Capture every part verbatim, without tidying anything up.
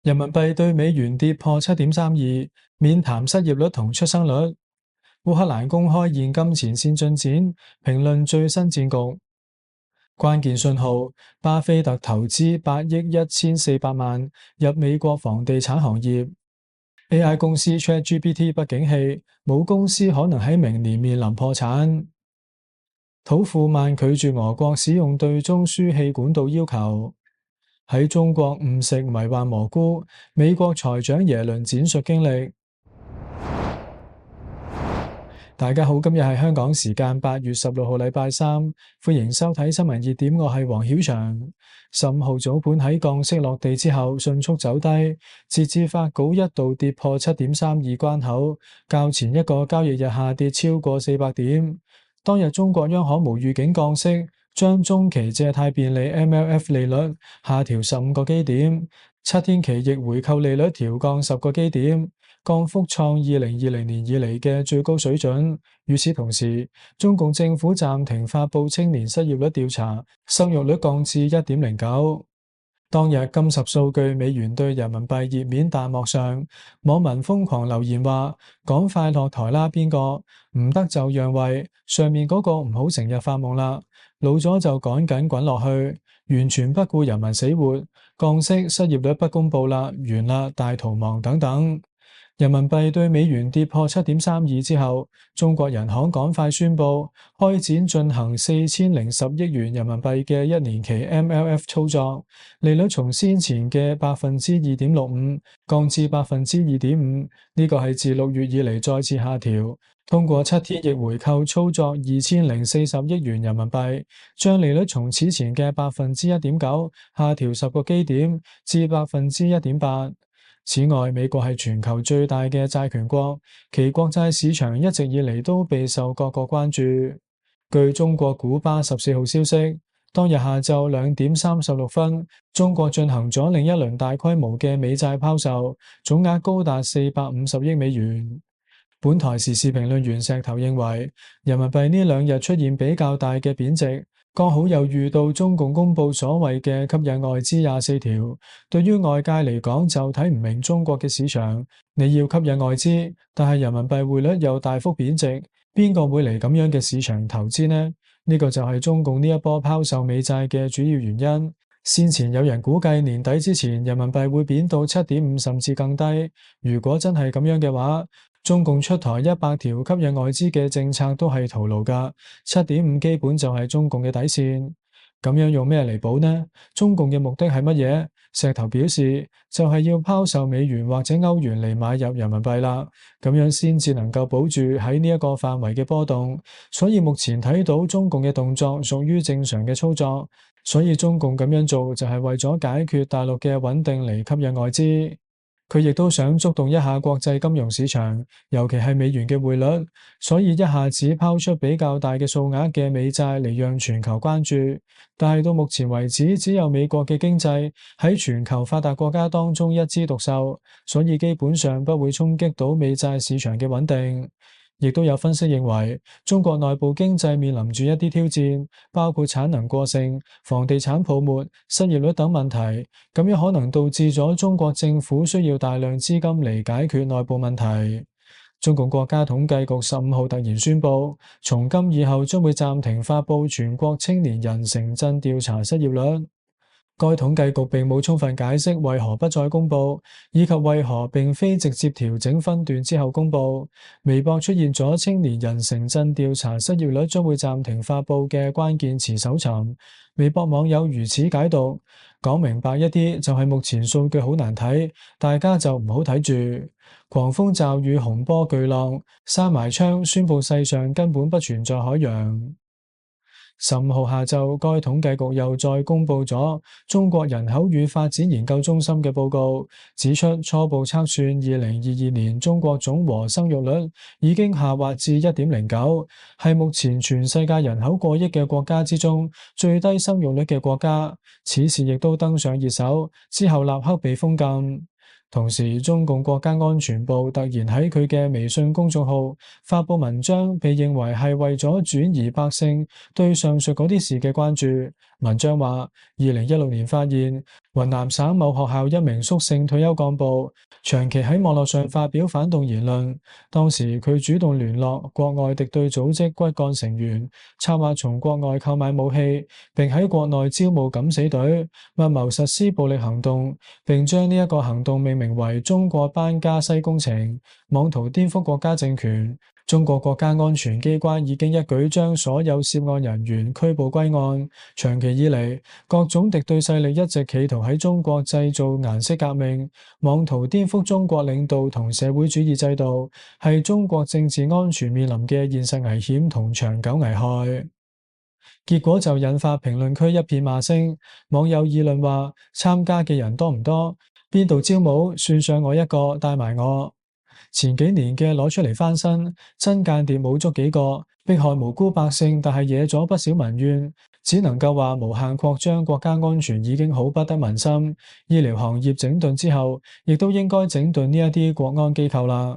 人民幣對美元跌破七點三二，免談失業率同出生率。烏克蘭公開現金前線進展，評論最新戰局。關鍵信號：巴菲特投資八億一千四百萬入美國房地產行業。A I 公司 ChatGPT 不景氣，母公司可能喺明年面臨破產。土庫曼拒絕俄國使用對中輸氣管道要求。喺中國誤食迷幻蘑菇，美國財長耶倫展述經歷。大家好，今日係香港時間八月十六號禮拜三，歡迎收睇新聞熱點，我係黃曉翔。十五號早盤喺降息落地之後迅速走低，截至發稿一度跌破七點三二關口，較前一個交易日下跌超過四百點。當日中國央行無預警降息，將中期借貸便利 M L F 利率下調十五個基點，七天期逆回購利率調降十個基點，降幅創二零二零年以嚟嘅最高水準。與此同時，中共政府暫停發佈青年失業率調查，生育率降至一點零九。當日金十數據美元對人民幣頁面彈幕上，網民瘋狂留言話：趕快落台啦，邊個唔得就讓位，上面嗰個唔好成日發夢啦，老咗就趕緊滾落去，完全不顧人民死活，降息失業率不公佈啦，完啦，大逃亡等等。人民幣對美元跌破七點三二之後，中國人行趕快宣布開展進行四千零十億元人民幣嘅一年期 M L F 操作，利率從先前嘅百分之二點六五降至百分之二點五，呢個係自六月以嚟再次下調。通過七天逆回購操作二千零四十億元人民幣，將利率從此前嘅百分之一點九下調十個基點至百分之一點八。此外，美國係全球最大嘅債權國，其國債市場一直以嚟都備受各國關注。據中國古巴十四號消息，當日下晝兩點三十六分，中國進行咗另一輪大規模嘅美債拋售，總額高達四百五十億美元。本台時事評論員石頭認為，人民幣呢兩日出現比較大嘅貶值，剛好又遇到中共公布所謂嘅吸引外資廿四條，對於外界嚟講就睇唔明中國嘅市場，你要吸引外資，但係人民幣匯率又大幅貶值，邊個會嚟咁樣嘅市場投資呢？呢個就係中共呢一波拋售美債嘅主要原因。先前有人估計年底之前人民幣會貶到七點五甚至更低，如果真係咁樣嘅話，中共出台一百條吸引外資嘅政策都係徒勞㗎，七點五基本就係中共嘅底線。咁樣用咩嚟補呢？中共嘅目的係乜嘢？石頭表示就係要拋售美元或者歐元嚟買入人民幣啦，咁樣先至能夠保住喺呢一個範圍嘅波動。所以目前睇到中共嘅動作屬於正常嘅操作，所以中共咁樣做就係為咗解決大陸嘅穩定嚟吸引外資。佢亦都想觸動一下國際金融市場，尤其係美元嘅匯率，所以一下子拋出比較大嘅數額嘅美債嚟讓全球關注。但係到目前為止，只有美國嘅經濟喺全球發達國家當中一枝獨秀，所以基本上不會衝擊到美債市場嘅穩定。亦都有分析認為，中國內部經濟面臨住一啲挑戰，包括產能過剩、房地產泡沫、失業率等問題，咁樣可能導致咗中國政府需要大量資金嚟解決內部問題。中共國家統計局十五號突然宣布，從今以後將會暫停發佈全國青年人城鎮調查失業率。該統計局並冇充分解釋為何不再公佈，以及為何並非直接調整分段之後公佈。微博出現咗青年人城鎮調查失業率將會暫停發佈嘅關鍵詞搜尋，微博網友如此解讀，講明白一啲就係目前數據好難睇，大家就唔好睇住。狂風驟雨洪波巨浪，閂埋窗宣佈世上根本不存在海洋。十五號下晝，該統計局又再公布咗中國人口與發展研究中心嘅報告，指出初步測算二零二二年中國總和生育率已經下滑至一點零九，係目前全世界人口過億嘅國家之中最低生育率嘅國家。此事亦都登上熱搜，之後立刻被封禁。同時，中共國家安全部突然喺佢嘅微信公眾號發佈文章，被認為係為咗轉移百姓對上述嗰啲事嘅關注， 文章話，二零一六年發現雲南省某學校一名蘇姓退休幹部長期喺網絡上發表反動言論。當時佢主動聯絡國外敵對組織骨幹成員，策劃從國外購買武器，並喺國內招募敢死隊，密謀實施暴力行動，並將呢一個行動命名為中國班加西工程，妄圖顛覆國家政權。中國國家安全機關已經一舉將所有涉案人員拘捕歸案。長期以嚟，各種敵對勢力一直企圖喺中國製造顏色革命，妄圖顛覆中國領導同社會主義制度，係中國政治安全面臨嘅現實危險同長久危害。結果就引發評論區一片罵聲，網友議論話：參加嘅人多唔多？邊度招募？算上我一個，帶埋我。前幾年嘅攞出嚟翻身，真間諜冇捉幾個，迫害無辜百姓，但係惹咗不少民怨，只能夠話無限擴張國家安全已經好不得民心。醫療行業整頓之後，亦都應該整頓呢一啲國安機構啦。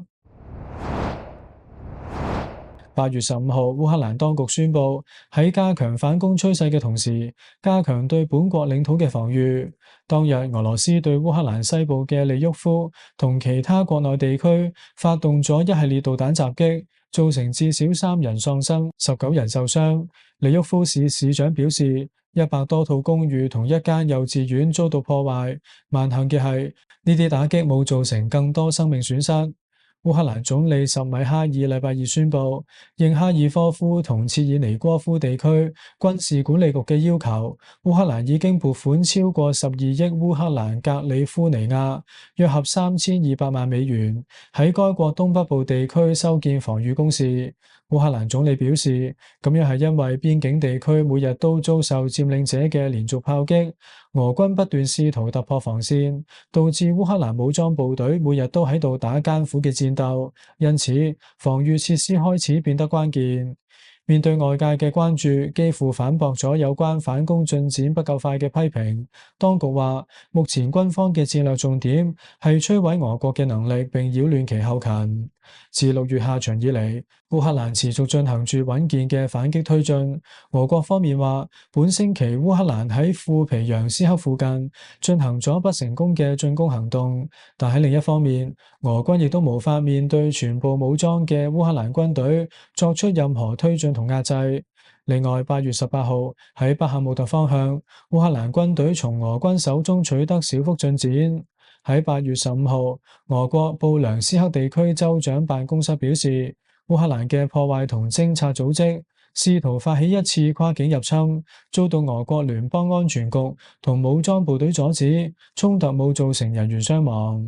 八月十五號，烏克蘭當局宣布喺加強反攻趨勢嘅同時，加強對本國領土嘅防禦。當日，俄羅斯對烏克蘭西部嘅利沃夫同其他國內地區發動咗一系列導彈襲擊，造成至少三人喪生，十九人受傷。利沃夫市市長表示，一百多套公寓同一間幼稚園遭到破壞。萬幸嘅係，呢啲打擊冇造成更多生命損失。烏克蘭總理什米哈爾禮拜二宣布，應哈爾科夫同切爾尼戈夫地區軍事管理局嘅要求，烏克蘭已經撥款超過十二億烏克蘭格里夫尼亞，約合三千二百萬美元，喺該國東北部地區修建防禦工事。烏克蘭總理表示，咁樣係因為邊境地區每日都遭受佔領者嘅連續炮擊，俄軍不斷試圖突破防線，導致烏克蘭武裝部隊每日都喺度打艱苦嘅戰鬥，因此防禦設施開始變得關鍵。面對外界嘅關注，幾乎反駁咗有關反攻進展不夠快嘅批評。當局話，目前軍方嘅戰略重點係摧毀俄國嘅能力並擾亂其後勤。自六月下旬以嚟，烏克蘭持續進行住穩健嘅反擊推進。俄國方面話，本星期烏克蘭喺庫皮揚斯克附近進行咗不成功嘅進攻行動，但喺另一方面，俄軍亦都無法面對全部武裝嘅烏克蘭軍隊作出任何推進同壓制。另外，八月十八號喺巴赫穆特方向，烏克蘭軍隊從俄軍手中取得小幅進展。喺八月十五號，俄國布良斯克地區州長辦公室表示，烏克蘭嘅破壞同偵察組織試圖發起一次跨境入侵，遭到俄國聯邦安全局同武裝部隊阻止，衝突冇造成人員傷亡。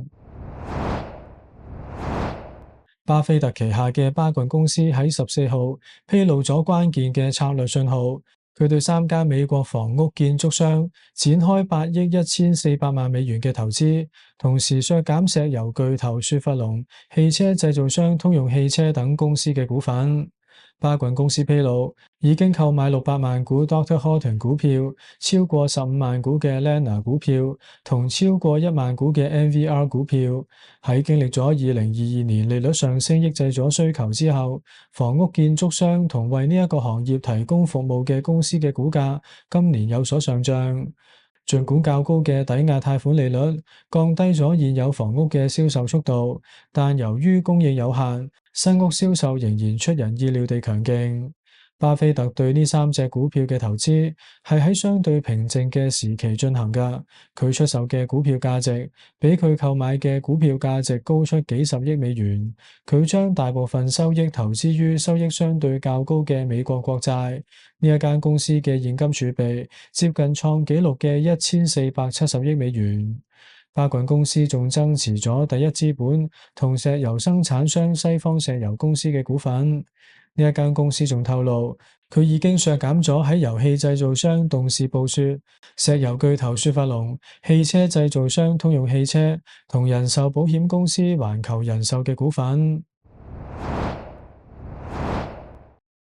巴菲特旗下嘅巴郡公司喺十四號披露咗關鍵嘅策略信號，佢對三間美國房屋建築商展開八億一千四百萬美元嘅投資，同時削減石油巨頭雪佛龍、汽車製造商通用汽車等公司嘅股份。巴郡公司披露，已經購買六百萬股 Doctor Horton 股票，超過十五萬股嘅 Lena 股票，同超過一萬股嘅 N V R 股票。喺經歷咗二零二二年利率上升抑制咗需求之後，房屋建築商同為呢一個行業提供服務嘅公司嘅股價今年有所上漲。儘管較高嘅抵押貸款利率降低咗現有房屋嘅銷售速度，但由於供應有限，新屋銷售仍然出人意料地強勁。巴菲特對呢三隻股票嘅投資係喺相對平靜嘅時期進行㗎，佢出售嘅股票價值比佢購買嘅股票價值高出幾十億美元。佢將大部分收益投資於收益相對較高嘅美國國債。呢一間公司嘅現金儲備接近創紀錄嘅一千四百七十億美元。巴郡公司仲增持咗第一資本同石油生產商西方石油公司嘅股份。呢一間公司仲透露，佢已經削減咗喺油氣製造商動視暴雪、石油巨頭雪佛龍、汽車製造商通用汽車同人壽保險公司環球人壽嘅股份。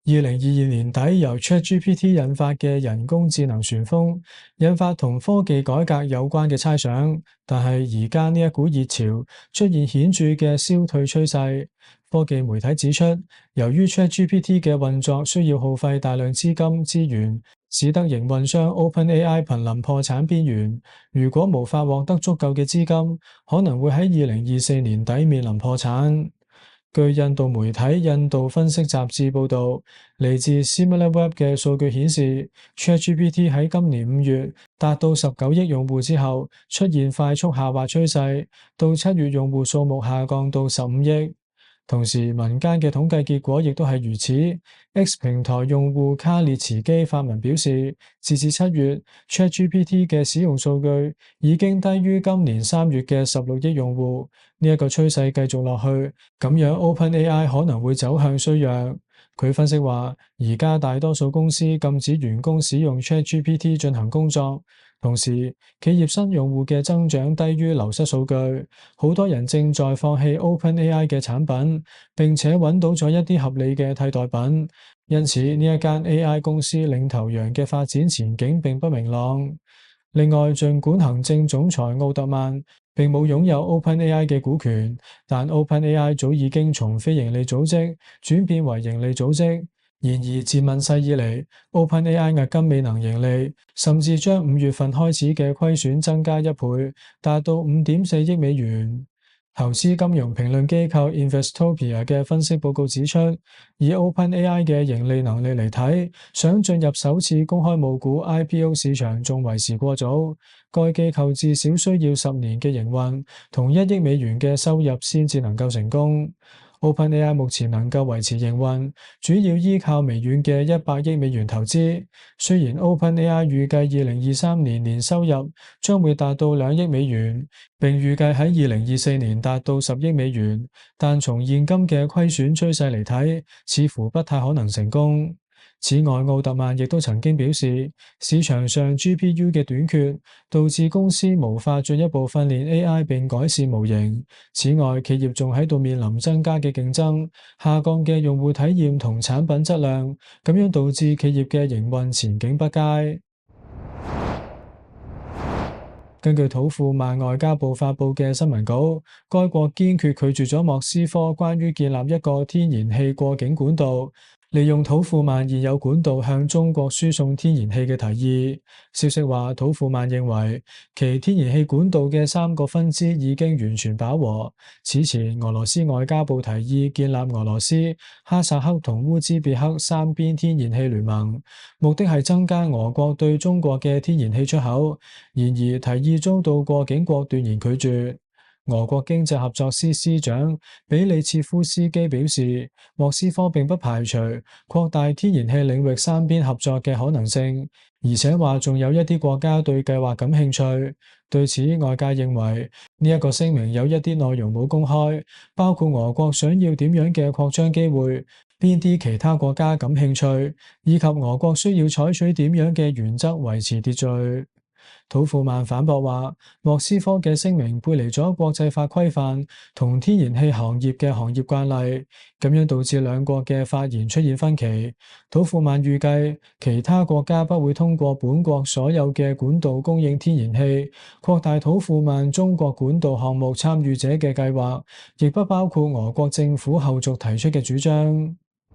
二零二二年底由 ChatGPT 引發嘅人工智能旋風，引發同科技改革有關嘅猜想，但係而家呢一股熱潮出現顯著嘅消退趨勢。科技媒體指出，由於 ChatGPT 嘅運作需要耗費大量資金資源，使得營運商 OpenAI 瀕臨破產邊緣。如果無法獲得足夠嘅資金，可能會喺二零二四年底面臨破產。據印度媒體《印度分析雜誌》報導，嚟自 SimilarWeb 嘅數據顯示 ，ChatGPT 喺今年五月達到十九億用戶之後，出現快速下滑趨勢，到七月用戶數目下降到十五億。同時，民間嘅統計結果亦都係如此。X 平台用戶卡列茨基發文表示，截至七月 ，ChatGPT 嘅使用數據已經低於今年三月嘅十六億用戶。呢一個趨勢繼續落去，咁樣 OpenAI 可能會走向衰弱。佢分析話，而家大多數公司禁止員工使用 ChatGPT 進行工作。同時，企業新用戶嘅增長低於流失數據，好多人正在放棄 OpenAI 嘅產品，並且揾到咗一啲合理嘅替代品。因此，呢一間 A I 公司領頭羊嘅發展前景並不明朗。另外，儘管行政總裁奧特曼並冇擁有 OpenAI 嘅股權，但 OpenAI 早已經從非盈利組織轉變為盈利組織。然而自問世以嚟 ，OpenAI 至今未能盈利，甚至將五月份開始嘅虧損增加一倍，達到五點四億美元。投資金融評論機構 Investopia 嘅分析報告指出，以 OpenAI 嘅盈利能力嚟睇，想進入首次公開募股 I P O 市場仲為時過早。該機構至少需要十年嘅營運同一億美元嘅收入先至能夠成功。OpenAI 目前能夠維持營運，主要依靠微軟嘅一百億美元投資。雖然 OpenAI 預計二零二三年年收入將會達到兩億美元，並預計喺二零二四年達到十億美元，但從現今嘅虧損趨勢嚟睇，似乎不太可能成功。此外，奧特曼亦都曾經表示，市場上 G P U 嘅短缺導致公司無法進一步訓練 A I 並改善模型。此外，企業仲喺度面臨增加嘅競爭、下降嘅用戶體驗同產品質量，咁樣導致企業嘅營運前景不佳。根據土庫曼外交部發佈嘅新聞稿，該國堅決拒絕咗莫斯科關於建立一個天然氣過境管道，利用土庫曼現有管道向中國輸送天然氣嘅提議。消息話，土庫曼認為其天然氣管道嘅三個分支已經完全飽和。此前，俄羅斯外交部提議建立俄羅斯、哈薩克同烏茲別克三邊天然氣聯盟，目的係增加俄國對中國嘅天然氣出口。然而，提議遭到過境國斷然拒絕。俄國經濟合作司司長比里切夫斯基表示，莫斯科並不排除擴大天然氣領域三邊合作嘅可能性，而且話仲有一啲國家對計劃感興趣。對此，外界認為呢一個聲明有一啲內容冇公開，包括俄國想要點樣嘅擴張機會，邊啲其他國家感興趣，以及俄國需要採取點樣嘅原則維持秩序。土庫曼反駁話，莫斯科嘅聲明背離咗國際法規範同天然氣行業嘅行業慣例，咁樣導致兩國嘅發言出現分歧。土庫曼預計其他國家不會通過本國所有嘅管道供應天然氣，擴大土庫曼中國管道項目參與者嘅計劃，亦不包括俄國政府後續提出嘅主張。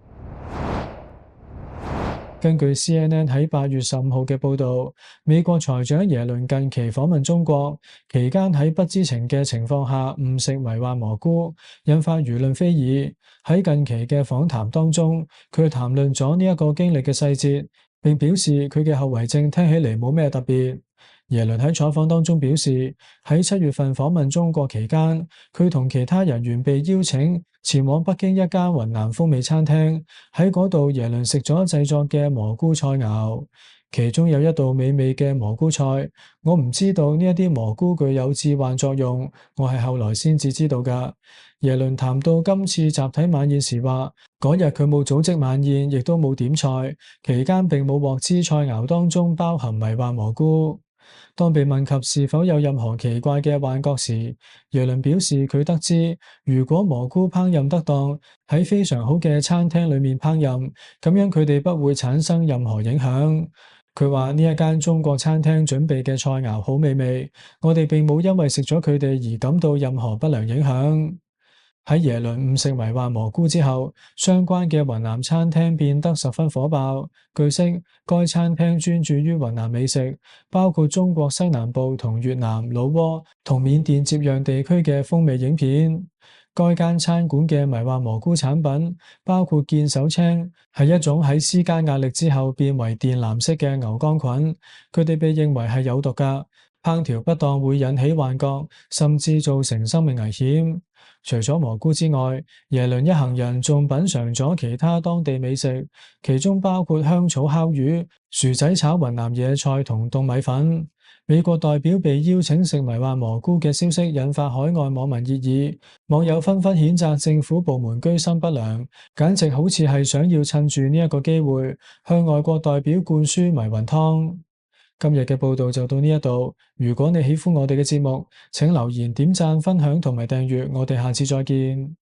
根據 C N N 喺八月十五號嘅報導，美國財長耶倫近期訪問中國，期間喺不知情嘅情況下誤食迷幻蘑菇，引發輿論非議。喺近期嘅訪談當中，佢談論咗呢一個經歷嘅細節，並表示佢嘅後遺症聽起嚟冇咩特別。耶倫喺採訪當中表示，喺七月份訪問中國期間，佢同其他人員被邀請前往北京一間雲南風味餐廳，喺嗰度耶倫食咗製作嘅蘑菇菜肴，其中有一道美味嘅蘑菇菜。我唔知道呢一啲蘑菇具有致幻作用，我係後來先至知道㗎。耶倫談到今次集體晚宴時話，嗰日佢冇組織晚宴，亦都冇點菜，期間並冇獲知菜肴當中包含迷幻蘑菇。 當被問及是否有任何奇怪嘅幻覺時，耶倫表示佢得知，如果蘑菇烹飪得當，喺非常好嘅餐廳裏面烹飪，咁樣佢哋不會產生任何影響。佢話呢一間中國餐廳準備嘅菜肴好美味，我哋並冇因為食咗佢哋而感到任何不良影響。喺耶倫誤食迷幻蘑菇之後，相關嘅雲南餐廳變得十分火爆。據悉，該餐廳專注於雲南美食，包括中國西南部同越南、老撾同緬甸接壤地區嘅風味影片。該間餐館嘅迷幻蘑菇產品包括見手青，係一種喺施加壓力之後變為靛藍色嘅牛桿菌，佢哋被認為係有毒㗎，烹調不當會引起幻覺，甚至造成生命危險。除咗蘑菇之外，耶倫一行人仲品嘗咗其他當地美食，其中包括香草烤魚、薯仔炒雲南野菜同凍米粉。美國代表被邀請食迷幻蘑菇嘅消息引發海外網民熱議，網友紛紛譴責政府部門居心不良，簡直好似係想要趁住呢一個機會向外國代表灌輸迷魂湯。今日嘅報道就到呢一度，如果你喜歡我哋嘅節目，請留言、點讚、分享同埋訂閱，我哋下次再見。